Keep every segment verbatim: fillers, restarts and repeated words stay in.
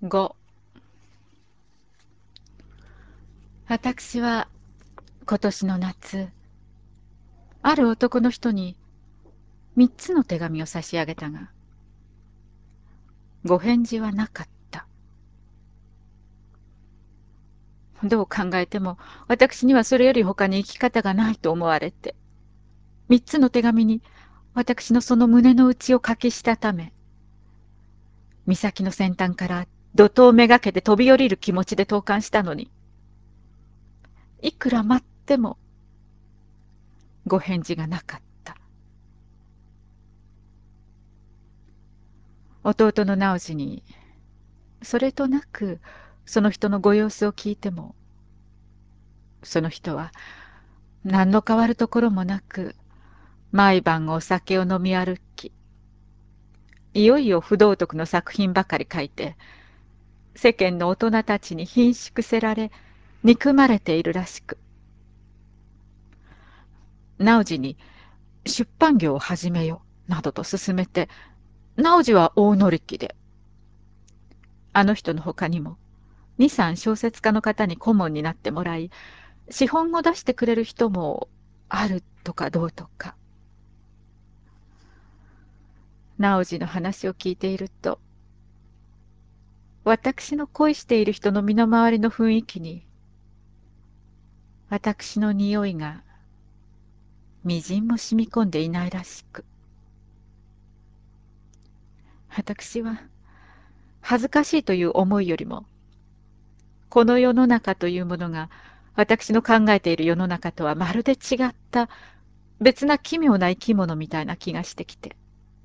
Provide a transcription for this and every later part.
ご、私は今年の夏、ある男の人に三つの手紙を差し上げたが、ご返事はなかった。どう考えても私にはそれより他に生き方がないと思われて、三つの手紙に私のその胸の内を書きしたため、岬の先端から怒涛めがけて飛び降りる気持ちで投函したのに、いくら待ってもご返事がなかった。弟の直次にそれとなくその人のご様子を聞いても、その人は何の変わるところもなく毎晩お酒を飲み歩き、いよいよ不道徳の作品ばかり書いて、世間の大人たちに貧縮せられ憎まれているらしく、直次に出版業を始めよなどと勧めて、直次は大乗り気で、あの人の他にも二三小説家の方に顧問になってもらい、資本を出してくれる人もあるとかどうとか。直次の話を聞いていると、私の恋している人の身の回りの雰囲気に、私の匂いがみじんも染み込んでいないらしく、私は恥ずかしいという思いよりも、この世の中というものが私の考えている世の中とはまるで違った別な奇妙な生き物みたいな気がしてきて、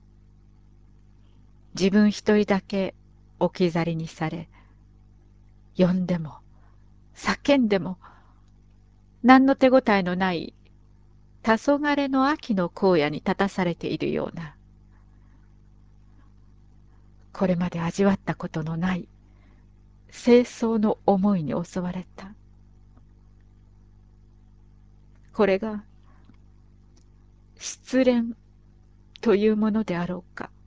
自分一人だけ置き去りにされ、呼んでも叫んでも何の手応えのない黄昏の秋の荒野に立たされているような、これまで味わったことのない清掃の思いに襲われた。これが失恋というものであろうか。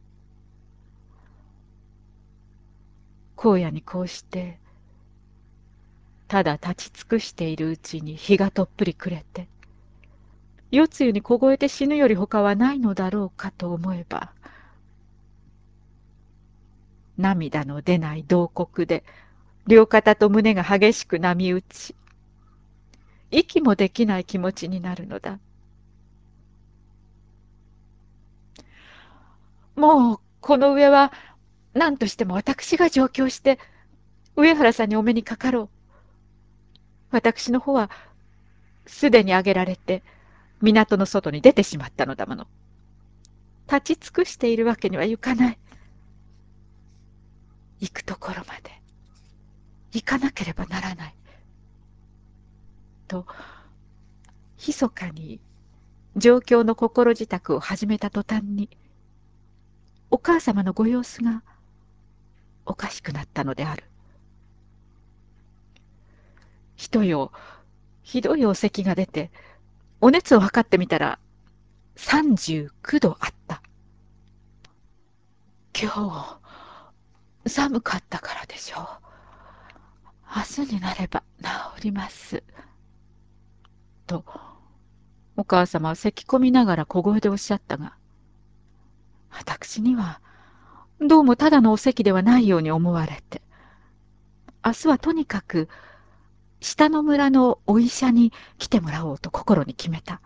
荒野にこうしてただ立ち尽くしているうちに日がとっぷり暮れて、夜露に凍えて死ぬより他はないのだろうかと思えば、涙の出ない慟哭で両肩と胸が激しく波打ち、息もできない気持ちになるのだ。もうこの上は何としても私が上京して上原さんにお目にかかろう。私の方はすでに挙げられて港の外に出てしまったのだもの。立ち尽くしているわけにはいかない。行くところまで行かなければならない。と、密かに状況の心支度を始めた途端に、お母様のご様子がおかしくなったのである。一夜、ひどいお咳が出て、お熱を測ってみたら、さんじゅうきゅうどあった。今日、寒かったからでしょう。明日になれば治ります。と、お母様は咳き込みながら小声でおっしゃったが、私には、どうもただのお咳ではないように思われて、明日はとにかく、下の村のお医者に来てもらおうと心に決めた。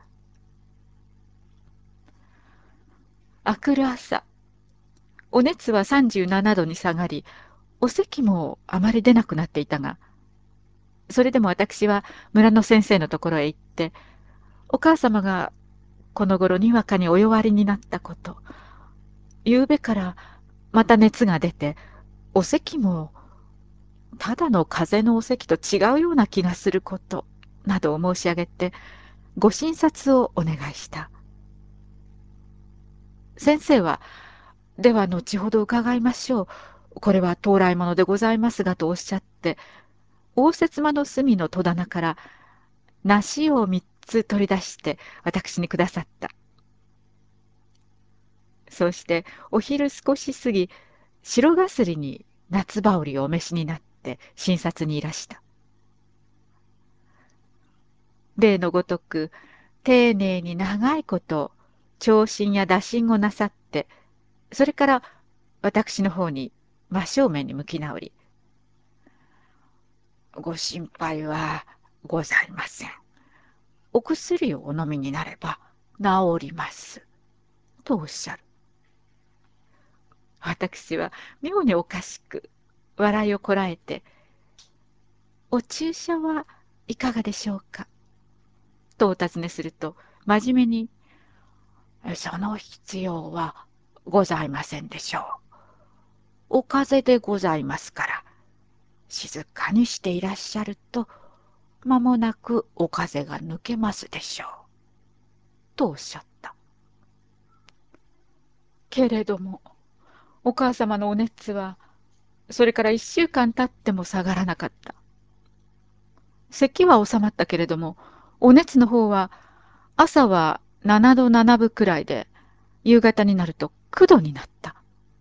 明くる朝、お熱はさんじゅうななどに下がり、お咳もあまり出なくなっていたが、それでも私は村の先生のところへ行って、お母様がこの頃にわかにお弱りになったこと、夕べからまた熱が出て、お咳もただの風邪のお咳と違うような気がすること、などを申し上げて、ご診察をお願いした。先生は、では後ほど伺いましょう。これは当来物でございますがとおっしゃって、応接間の隅の戸棚から梨を三つ取り出して私にくださった。そしてお昼少し過ぎ、白がすりに夏羽織をお召しになって診察にいらした。例のごとく、丁寧に長いこと、聴診や打診をなさって、それから私の方に真正面に向き直り、ご心配はございません。お薬をお飲みになれば治ります。とおっしゃる。私は妙におかしく、笑いをこらえて、お注射はいかがでしょうかとお尋ねすると、真面目に、その必要はございませんでしょう。お風邪でございますから、静かにしていらっしゃると、間もなくお風邪が抜けますでしょう。とおっしゃった。けれども、お母様のお熱は、それから一週間経っても下がらなかった。咳は収まったけれども、お熱の方は、朝はななどななぶくらいで、夕方になるときゅうどになった。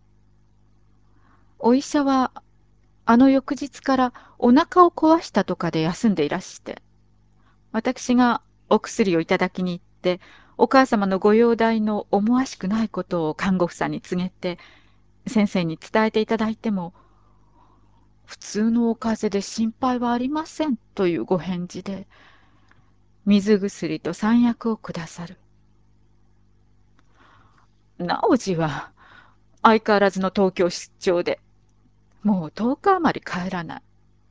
お医者は、あの翌日からお腹を壊したとかで休んでいらして、私がお薬をいただきに行って、お母様のご容体の思わしくないことを看護婦さんに告げて、先生に伝えていただいても、普通のお風邪で心配はありませんというご返事で、水薬と散薬をくださる。直次は相変わらずの東京出張で、もうとおか余り帰らない。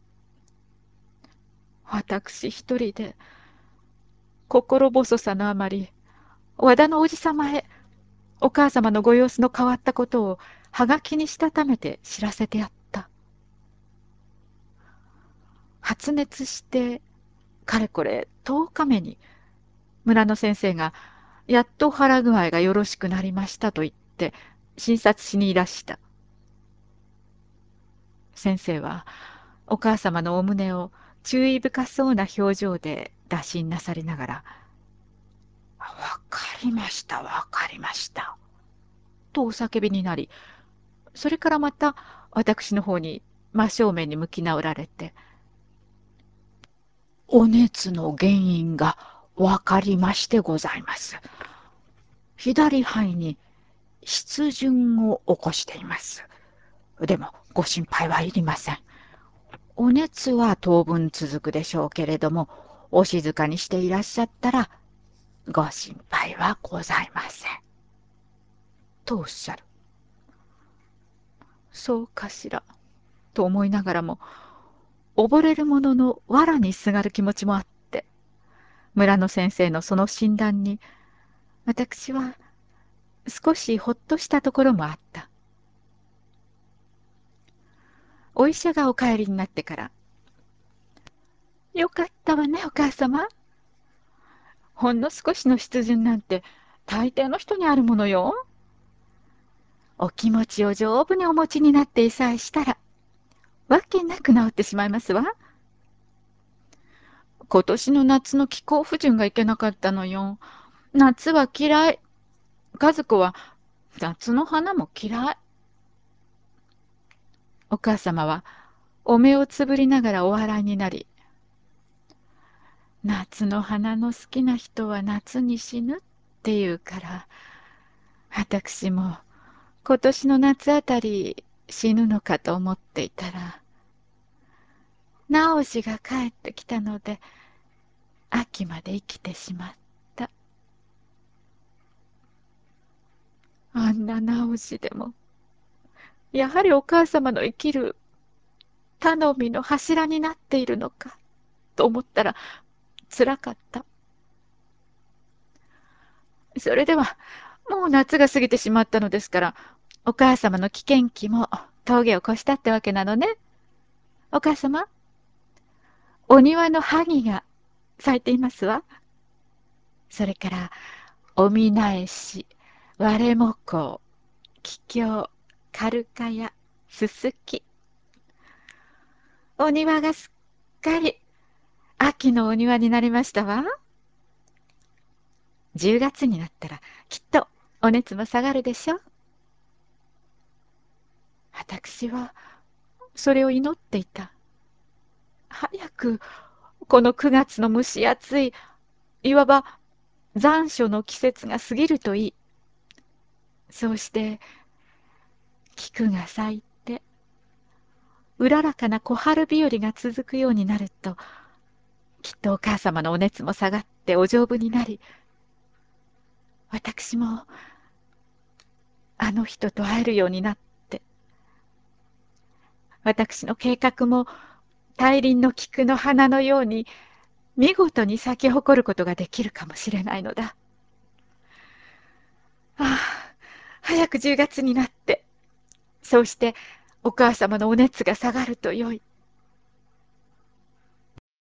私一人で、心細さのあまり、和田のおじさまへ、お母様のご様子の変わったことを、はがきにしたためて知らせてやった。発熱して、かれこれとおかめに、村の先生が、やっと腹具合がよろしくなりましたと言って、診察しにいらした。先生は、お母様のお胸を注意深そうな表情で打診なさりながら、わかりました、わかりました。とお叫びになり、それからまた私の方に真正面に向き直られて、お熱の原因がわかりましてございます。左肺に湿潤を起こしています。でもご心配はいりません。お熱は当分続くでしょうけれども、お静かにしていらっしゃったら、ご心配はございません。とおっしゃる。そうかしら、と思いながらも、溺れる者の藁にすがる気持ちもあって、村の先生のその診断に、私は少しほっとしたところもあった。お医者がお帰りになってから、よかったわね、お母様。ほんの少しの湿潤なんて、大抵の人にあるものよ。お気持ちを丈夫にお持ちになっていさえしたら、わけなく治ってしまいますわ。今年の夏の気候不順がいけなかったのよ。夏は嫌い。和子は夏の花も嫌い。お母様はお目をつぶりながらお笑いになり、夏の花の好きな人は夏に死ぬっていうから、私も今年の夏あたり死ぬのかと思っていたら、直次が帰ってきたので、秋まで生きてしまった。あんな直次でも、やはりお母様の生きる頼みの柱になっているのか、と思ったらつらかった。それでは、もう夏が過ぎてしまったのですから、お母様の危険期も峠を越したってわけなのね。お母様、お庭の萩が咲いていますわ。それから、おみなえし、割れもこう、桔梗、カルカヤ、ススキ。お庭がすっかり秋のお庭になりましたわ。じゅうがつになったらきっとお熱も下がるでしょう。私はそれを祈っていた。早くこのくがつの蒸し暑い、いわば残暑の季節が過ぎるといい。そうして菊が咲いて、うららかな小春日和が続くようになると、きっとお母様のお熱も下がってお丈夫になり、私もあの人と会えるようになって、私の計画も大輪の菊の花のように見事に咲き誇ることができるかもしれないのだ。ああ、早くじゅうがつになって、そうしてお母様のお熱が下がるとよい。